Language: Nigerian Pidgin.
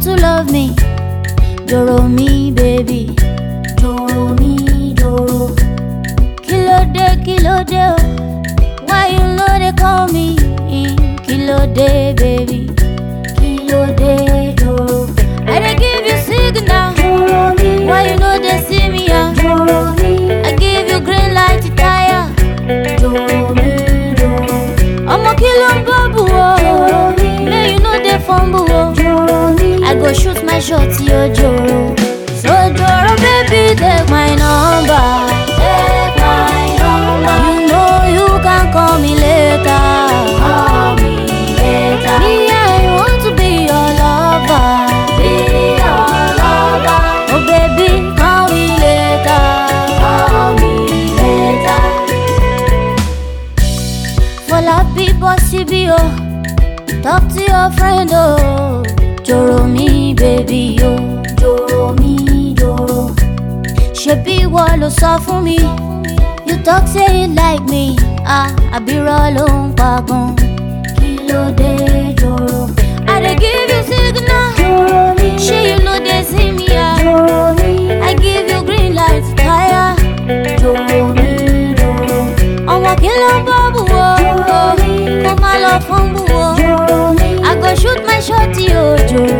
to love me. Joro mi, baby. Joro mi, joro. Kilo de, oh. Why you know they call me? Kilo de, baby. Kilo de, joro. I dey give you signal. Joro mi. Why you know they see me? Joro mi. I give you green light to tire. Joro mi, joro. I'm a kilo babu, oh. May you know they fumble, oh. I go shoot my shot, yo, Joro. So Joro, baby, take my number. Take my number. You know you can call me later. Call me later. Me, I want to be your lover. Be your lover. Oh, baby, call me later. Call me later. For la people, CBO. Talk to your friend, oh. Joro mi, baby, oh. Joro mi, joro. Shebi wa lo sọ fún mi. You talk say you like me. I be rolling pagon. Kilo de, joro. I dey give you signal. Joro mi. Shey you know they see me, Joro mi. I give you green light, fire. Joro mi, joro. Ọmọ kilo babu, oh. Kó má lọ fumble, oh. I go shoot my shot, yo, Joro.